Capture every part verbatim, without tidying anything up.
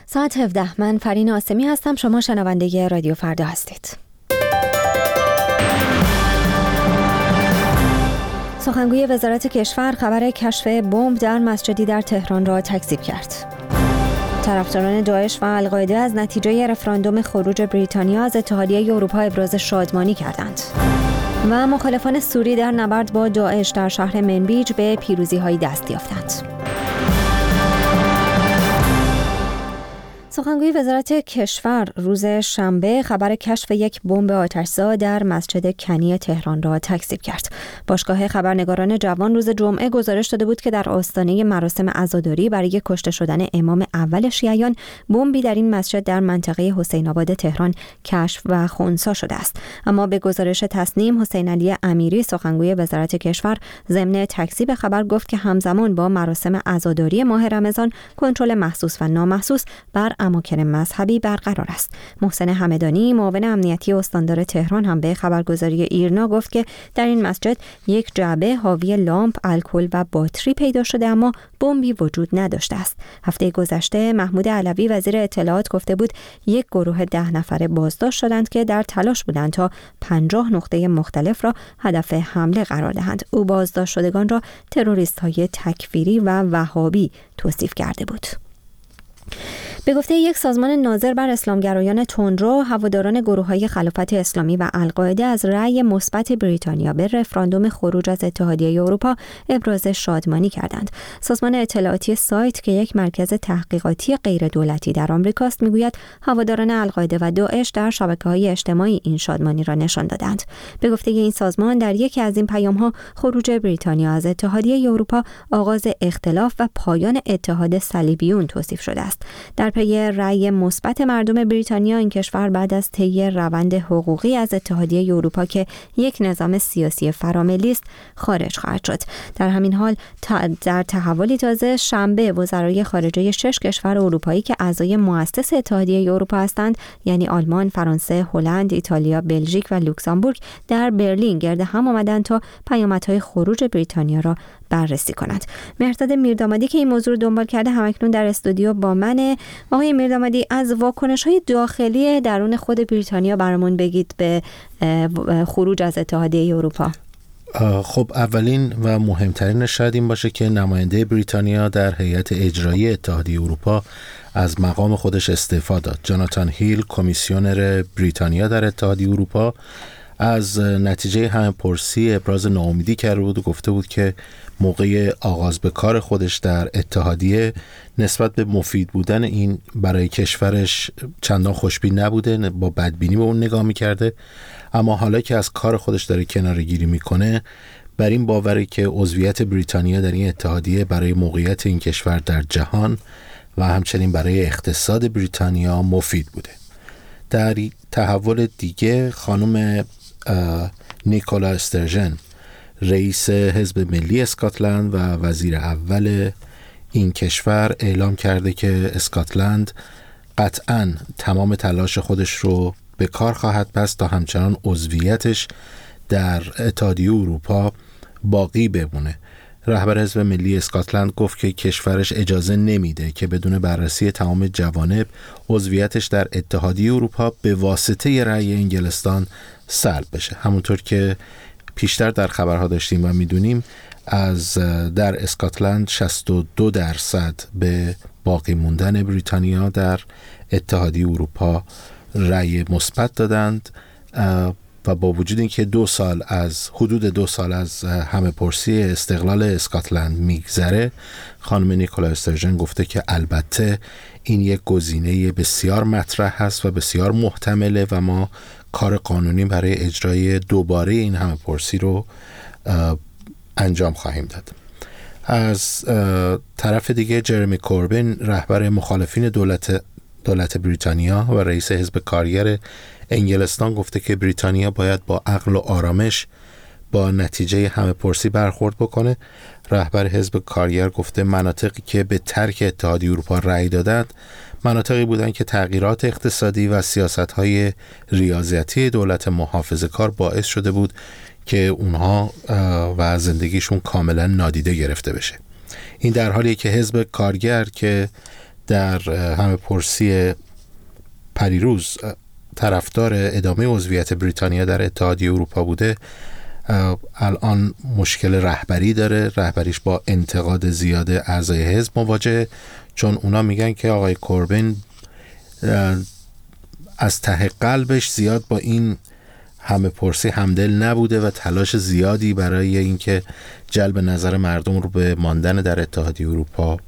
ساعت هفده. من فرین آسمی هستم. شما شنونده رادیو فردا هستید. سخنگوی وزارت کشور خبر کشف بمب در مسجدی در تهران را تکذیب کرد. طرفداران داعش و القاعده از نتیجه رفراندوم خروج بریتانیا از اتحادیه اروپا ابراز شادمانی کردند. و مخالفان سوری در نبرد با داعش در شهر منبیج به پیروزی‌هایی دست یافتند. سخنگوی وزارت کشور روز شنبه خبر کشف یک بمب آتش‌زا در مسجد کنی تهران را تکذیب کرد. باشگاه خبرنگاران جوان روز جمعه گزارش داده بود که در آستانه مراسم عزاداری برای کشته شدن امام اول شیعیان بمبی در این مسجد در منطقه حسین آباد تهران کشف و خنثی شده است. اما به گزارش تصنیم، حسین علی امیری سخنگوی وزارت کشور ضمن تکذیب خبر گفت که همزمان با مراسم عزاداری ماه رمضان کنترل محسوس و نامحسوس بر اماکن مذهبی برقرار است. محسن همدانی معاون امنیتی استاندار تهران هم به خبرگزاری ایرنا گفت که در این مسجد یک جعبه حاوی لامپ، الکل و باتری پیدا شده اما بمبی وجود نداشته است. هفته گذشته محمود علوی وزیر اطلاعات گفته بود یک گروه ده نفره بازداشت شدند که در تلاش بودند تا پنجاه نقطه مختلف را هدف حمله قرار دهند. او بازداشت شدگان را تروریست‌های تکفیری و وهابی توصیف کرده بود. به گفته یک سازمان ناظر بر اسلامگرایان تندرو، هواداران گروه‌های خلافت اسلامی و القاعده از رأی مثبت بریتانیا به رفراندوم خروج از اتحادیه اروپا ابراز شادمانی کردند. سازمان اطلاعاتی سایت که یک مرکز تحقیقاتی غیر دولتی در آمریکاست میگوید هواداران القاعده و داعش در شبکه‌های اجتماعی این شادمانی را نشان دادند. به گفته این سازمان در یکی از این پیام‌ها خروج بریتانیا از اتحادیه اروپا آغاز اختلاف و پایان اتحاد صلیبیون توصیف شده است. در پی رأی مثبت مردم بریتانیا، این کشور بعد از طی روند حقوقی از اتحادیه اروپا که یک نظام سیاسی فراملی است خارج خواهد شد. در همین حال در تحولی تازه شنبه وزرای خارجه شش کشور اروپایی که اعضای مؤسس اتحادیه اروپا هستند، یعنی آلمان، فرانسه، هلند، ایتالیا، بلژیک و لوکزامبورگ در برلین گرد هم آمدند تا پیامدهای خروج بریتانیا را بررسی کند. مهرداد میردامادی که این موضوع رو دنبال کرده همکنون در استودیو با منه. آقای میردامادی، از واکنش‌های داخلی درون خود بریتانیا برامون بگید به خروج از اتحادیه اروپا. خب اولین و مهمترین شاید این باشه که نماینده بریتانیا در هیئت اجرایی اتحادیه اروپا از مقام خودش استعفا داد. جاناتان هیل، کمیسیونر بریتانیا در اتحادیه اروپا، از نتیجه همه‌پرسی ابراز ناامیدی کرده بود و گفته بود که موقع آغاز به کار خودش در اتحادیه نسبت به مفید بودن این برای کشورش چندان خوشبین نبوده، با بدبینی به اون نگاه میکرده. اما حالا که از کار خودش داره کناره‌گیری میکنه، بر این باوره که عضویت بریتانیا در این اتحادیه برای موقعیت این کشور در جهان و همچنین برای اقتصاد بریتانیا مفید بوده. در تحول دیگه خانم نیکولا استرژن، رئیس حزب ملی اسکاتلند و وزیر اول این کشور، اعلام کرده که اسکاتلند قطعاً تمام تلاش خودش رو به کار خواهد بست تا همچنان عضویتش در اتحادیه اروپا باقی بمونه. رهبر حزب ملی اسکاتلند گفت که کشورش اجازه نمیده که بدون بررسی تمام جوانب عضویتش در اتحادیه اروپا به واسطه رأی انگلستان سلب بشه. همونطور که پیشتر در خبرها داشتیم و میدونیم، از در اسکاتلند شصت و دو درصد به باقی موندن بریتانیا در اتحادیه اروپا رأی مثبت دادند و با وجود اینکه دو سال از حدود دو سال از همه پرسی استقلال اسکاتلند میگذره، خانم نیکولا استرژن گفته که البته این یک گزینه بسیار مطرح هست و بسیار محتمله و ما کار قانونی برای اجرای دوباره این همه پرسی رو انجام خواهیم داد. از طرف دیگه جرمی کوربین، رهبر مخالفین دولت دولت بریتانیا و رئیس حزب کارگر انگلستان، گفته که بریتانیا باید با عقل و آرامش با نتیجه همه پرسی برخورد بکنه. رهبر حزب کارگر گفته مناطقی که به ترک اتحادیه اروپا رأی دادند مناطقی بودند که تغییرات اقتصادی و سیاست‌های ریاضتی دولت محافظه‌کار باعث شده بود که اونها و زندگیشون کاملا نادیده گرفته بشه. این در حالیه که حزب کارگر که در همه پرسی پریروز طرفدار ادامه عضویت بریتانیا در اتحادیه اروپا بوده، الان مشکل رهبری داره. رهبریش با انتقاد زیاد اعضای حزب مواجهه، چون اونا میگن که آقای کوربین از ته قلبش زیاد با این همه پرسی همدل نبوده و تلاش زیادی برای اینکه جلب نظر مردم رو به ماندن در اتحادیه اروپا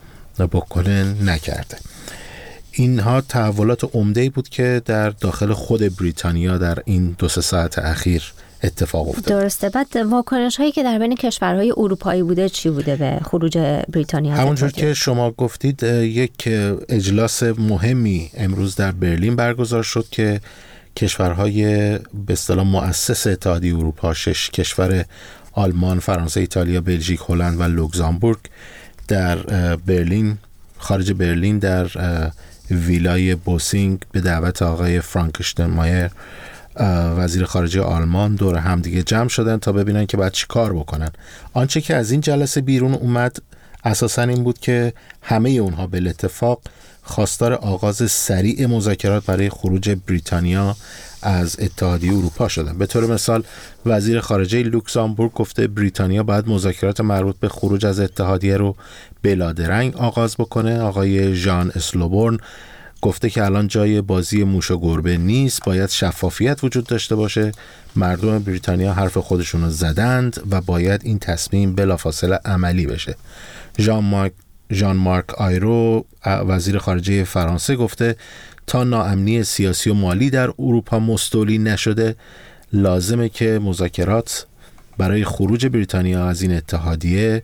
بکنه نکرده. اینها تحولات عمده‌ای بود که در داخل خود بریتانیا در این دو سه ساعت اخیر اتفاق افتاد. درسته. بعد واکنش هایی که در بین کشورهای اروپایی بوده چی بوده به خروج بریتانیا؟ همونجور که شما گفتید یک اجلاس مهمی امروز در برلین برگزار شد که کشورهای به اصطلاح مؤسس اتحادیه اروپا، شش کشور آلمان، فرانسه، ایتالیا، بلژیک، هلند و لوکزامبورگ در برلین، خارج برلین در ویلای بوسینگ به دعوت آقای فرانک شتاینمایر وزیر خارجه آلمان دور هم دیگه جمع شدن تا ببینن که باید چی کار بکنن. آنچه که از این جلسه بیرون اومد اساساً این بود که همه اونها به اتفاق خواستار آغاز سریع مذاکرات برای خروج بریتانیا از اتحادیه اروپا شدن. به طور مثال وزیر خارجه لوکزامبورگ گفته بریتانیا باید مذاکرات مربوط به خروج از اتحادیه رو بلادرنگ آغاز بکنه. آقای ژان اسلوبورن گفته که الان جای بازی موش و گربه نیست، باید شفافیت وجود داشته باشه. مردم بریتانیا حرف خودشون رو زدند و باید این تصمیم بلافاصله عملی بشه. ژان مارک ژان مارک آیرو وزیر خارجه فرانسه گفته تا ناامنی سیاسی و مالی در اروپا مستولی نشده لازمه که مذاکرات برای خروج بریتانیا از این اتحادیه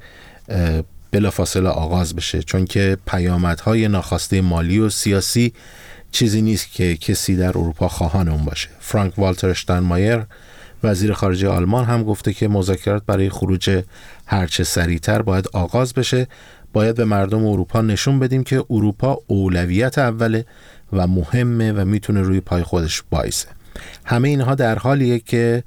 بلافاصله آغاز بشه، چون که پیامدهای ناخواسته مالی و سیاسی چیزی نیست که کسی در اروپا خواهان اون باشه. فرانک والتر شتاینمایر وزیر خارجه آلمان هم گفته که مذاکرات برای خروج هرچه سریعتر باید آغاز بشه. باید به مردم اروپا نشون بدیم که اروپا اولویت اوله و مهمه و میتونه روی پای خودش وایسه. همه اینها در حالیه که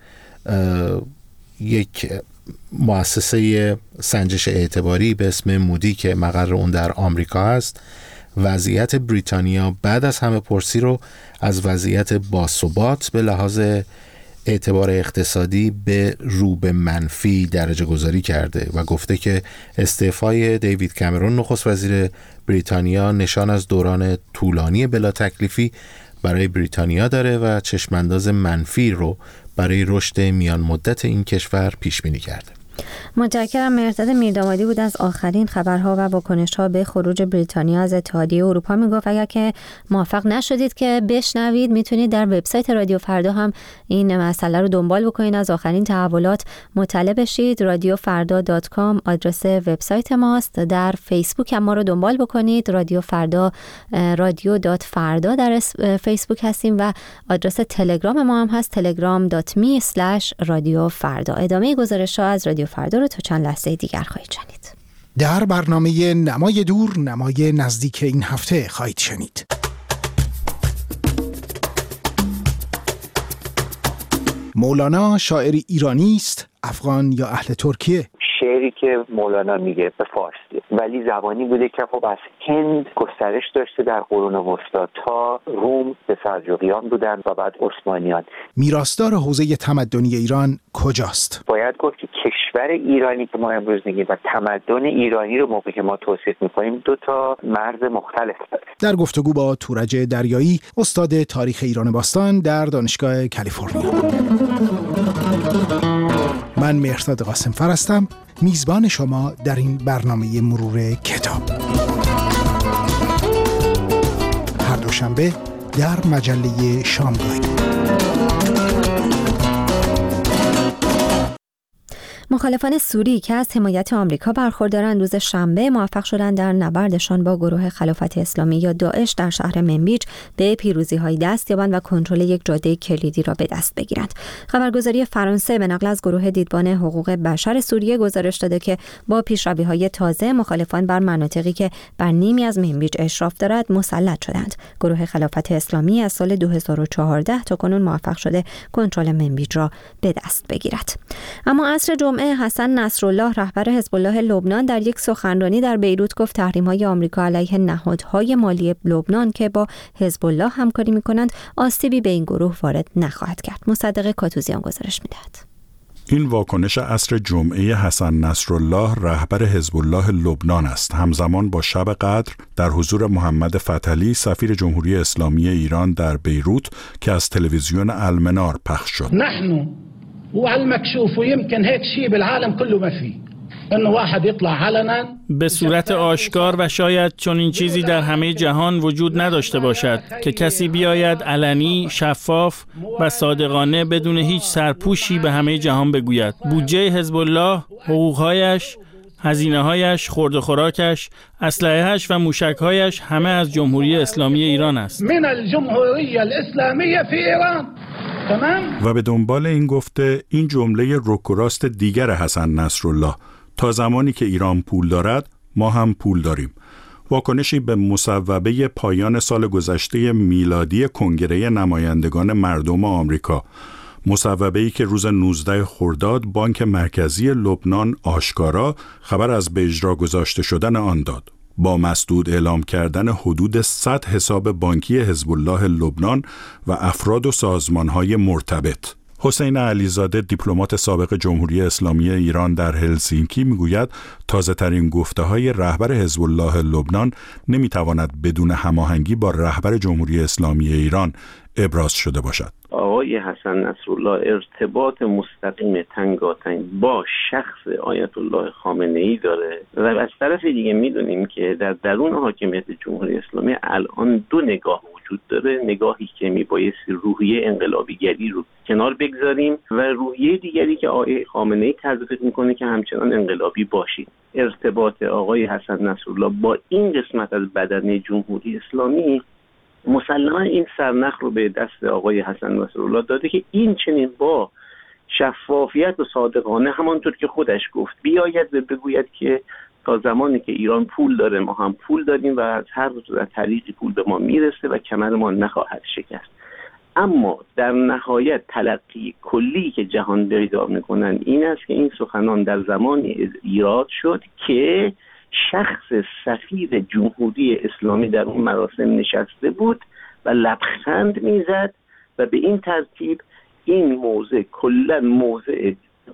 یک مؤسسه سنجش اعتباری به اسم مودی که مقر اون در آمریکا هست، وضعیت بریتانیا بعد از همه پرسی رو از وضعیت باثبات به لحاظ اعتبار اقتصادی به رو به منفی درجه گذاری کرده و گفته که استعفای دیوید کامرون نخست وزیر بریتانیا نشان از دوران طولانی بلا تکلیفی برای بریتانیا داره و چشمانداز منفی رو برای رشد میان مدت این کشور پیش بینی کرده. متشکرم. مهرداد میردامادی بود از آخرین خبرها و واکنش‌ها به خروج بریتانیا از اتحادیه اروپا. میگفت اگر که موفق نشدید که بشنوید میتونید در وبسایت رادیو فردا هم این مسئله رو دنبال بکنید، از آخرین تحولات مطلع بشید. رادیو فردا دات کام آدرس وبسایت ماست. در فیسبوک هم ما رو دنبال بکنید، رادیو فردا رادیو دات فردا در فیسبوک هستیم و آدرس تلگرام ما هم هست تلگرام دات می اسلش رادیو فردا. ادامه گزارش‌ها از رادیو فردا رو تو چند لحظه دیگر خواهید شنید. در برنامه نمای دور نمای نزدیک این هفته خواهید شنید. مولانا شاعر ایرانی است، افغان یا اهل ترکیه؟ شعری که مولانا میگه به فارسی، ولی زبانی بوده که خب از هند گسترش داشته در قرون وسطا تا روم به سلجوقیان بودن و بعد عثمانیان. میراثدار حوزه تمدنی ایران کجاست؟ باید گفت که کشور ایرانی که ما امروز میگیم و تمدن ایرانی رو موقعی که ما توصیف میکنیم دو تا مرز مختلف داره. در گفتگو با تورج دریایی، استاد تاریخ ایران باستان در دانشگاه کالیفرنیا. من مهرداد قاسمفر هستم، میزبان شما در این برنامه مرور کتاب. هر دوشنبه در مجله شامگاهی. مخالفان سوری که از حمایت آمریکا برخوردارند روز شنبه موفق شدند در نبردشان با گروه خلافت اسلامی یا داعش در شهر منبیج به پیروزی‌های دست یابند و کنترل یک جاده کلیدی را به دست بگیرند. خبرگزاری فرانسه به نقل از گروه دیدبان حقوق بشر سوریه گزارش داده که با پیشروی‌های تازه مخالفان بر مناطقی که بر نیمی از منبیج اشراف دارد مسلط شدند. گروه خلافت اسلامی از سال دو هزار و چهارده تا کنون موفق شده کنترل منبیج را به دست بگیرد. اما عصر جمعه جمعه حسن نصرالله رهبر حزب الله لبنان در یک سخنرانی در بیروت گفت تحریم‌های آمریکا علیه نهادهای مالی لبنان که با حزب الله همکاری می‌کنند آسیبی به این گروه وارد نخواهد کرد. مصدق کاتوزیان گزارش می‌دهد. این واکنش عصر جمعه حسن نصرالله رهبر حزب الله لبنان است، همزمان با شب قدر در حضور محمد فتحعلی سفیر جمهوری اسلامی ایران در بیروت که از تلویزیون المنار پخش شد. نحن وعلى المكشوف ويمكن هيك شيء بالعالم كله ما فيه انه واحد يطلع علنا به صورت آشکار و شاید چون این چیزی در همه جهان وجود نداشته باشد که کسی بیاید علنی، شفاف و صادقانه بدون هیچ سرپوشی به همه جهان بگوید بودجه حزب الله، حقوقهایش، هزینه‌هایش، خورد و خوراکش، اسلحه‌اش و موشک‌هایش همه از جمهوری اسلامی ایران است. من الجمهوریه الاسلامیه فی ایران. و به دنبال این گفته این جمله رک و راست دیگر حسن نصرالله: تا زمانی که ایران پول دارد ما هم پول داریم. واکنشی به مصوبه پایان سال گذشته میلادی کنگره نمایندگان مردم آمریکا، مصوبه‌ای که روز نوزده خرداد بانک مرکزی لبنان آشکارا خبر از به اجرا گذاشته شدن آن داد، با مسدود اعلام کردن حدود صد حساب بانکی حزب الله لبنان و افراد و سازمان‌های مرتبط. حسین علیزاده دیپلمات سابق جمهوری اسلامی ایران در هلسینکی میگوید تازه‌ترین گفته‌های رهبر حزب الله لبنان نمیتواند بدون هماهنگی با رهبر جمهوری اسلامی ایران ابراز شده باشد. آقای حسن نصرالله ارتباط مستقیم تنگاتنگ با شخص آیت الله خامنه‌ای داره و از طرف دیگه میدونیم که در درون حاکمیت جمهوری اسلامی الان دو نگاه وجود داره، نگاهی که میبایستی روحیه انقلابیگری رو کنار بگذاریم و روحیه دیگری که آقای خامنه‌ای تزریق میکنه که همچنان انقلابی باشید. ارتباط آقای حسن نصرالله با این قسمت از بدنه جمهوری اسلامی مسلما این سرنخ رو به دست آقای حسن نصرالله داده که این چنین با شفافیت و صادقانه همانطور که خودش گفت بیاید و بگوید که تا زمانی که ایران پول داره ما هم پول داریم و از هر طریقی پول به ما میرسه و کمر ما نخواهد شکست. اما در نهایت تلقی کلی که جهان پیدا میکنن این است که این سخنان در زمانی ایراد شد که شخص سفیر جمهوری اسلامی در اون مراسم نشسته بود و لبخند میزد و به این ترتیب این موضع کلا موضع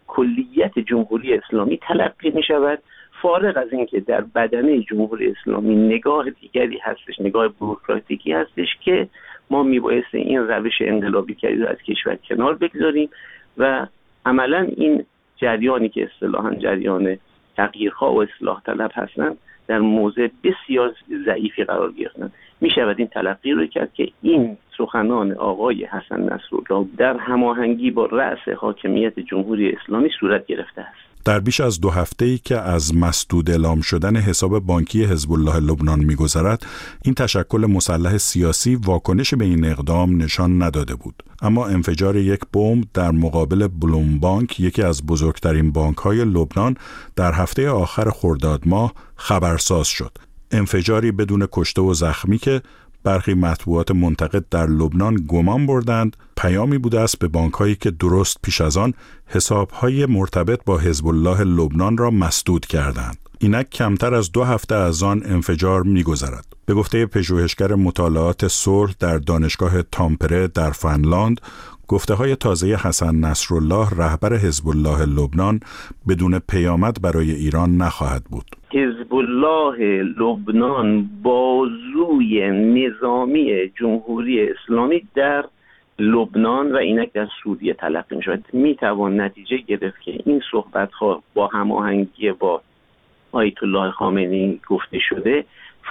کلیت جمهوری اسلامی تلقی می شود، فارغ از اینکه در بدنه جمهوری اسلامی نگاه دیگری هستش، نگاه بوروکراتیکی هستش که ما میبایستی این روش انقلابی رو از کشور کنار بگذاریم و عملا این جریانی که اصطلاحاً جریان تغییرها و اصلاح طلب هستند در موضع بسیار ضعیفی قرار گرفتند. می شود این تلقی رو کرد که این سخنان آقای حسن نصرالله در هماهنگی با رأس حاکمیت جمهوری اسلامی صورت گرفته است. در بیش از دو هفته‌ای که از مسدود اعلام شدن حساب بانکی حزب الله لبنان می‌گذرد، این تشکل مسلح سیاسی واکنش به این اقدام نشان نداده بود. اما انفجار یک بمب در مقابل بلومبانک، یکی از بزرگترین بانک‌های لبنان، در هفته آخر خرداد ماه خبرساز شد. انفجاری بدون کشته و زخمی که برخی مطبوعات منتقد در لبنان گمان بردند پیامی بوده است به بانک‌هایی که درست پیش از آن حساب‌های مرتبط با حزب الله لبنان را مسدود کردند. اینک کمتر از دو هفته از آن انفجار می‌گذرد. به گفته پژوهشگر مطالعات صلح در دانشگاه تامپره در فنلاند، گفته‌های تازه حسن نصرالله رهبر حزب الله لبنان بدون پیامد برای ایران نخواهد بود. حزب الله لبنان بازوی نظامی جمهوری اسلامی در لبنان و اینک در سوریه تلقی می شود. می توان نتیجه گرفت که این صحبت ها با هماهنگی با آیت الله خامنه‌ای گفته شده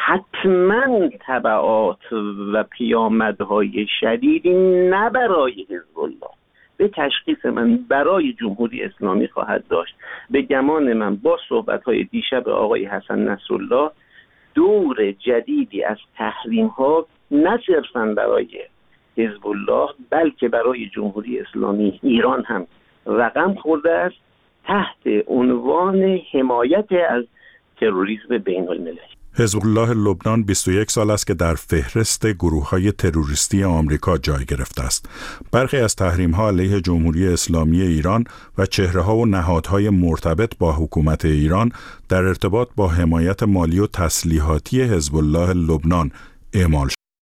حتما تبعات و پیامدهای شدیدی نه برای حزب الله، به تشخیص من برای جمهوری اسلامی خواهد داشت. به گمان من با صحبت‌های دیشب آقای حسن نصرالله دور جدیدی از تحریم‌ها نه صرفاً برای حزب الله بلکه برای جمهوری اسلامی ایران هم رقم خورده است تحت عنوان حمایت از تروریسم بین‌المللی. حزب الله لبنان بیست و یک سال است که در فهرست گروه‌های تروریستی آمریکا جای گرفته است. برخی از تحریم‌ها علیه جمهوری اسلامی ایران و چهره‌ها و نهادهای مرتبط با حکومت ایران در ارتباط با حمایت مالی و تسلیحاتی حزب الله لبنان اعمال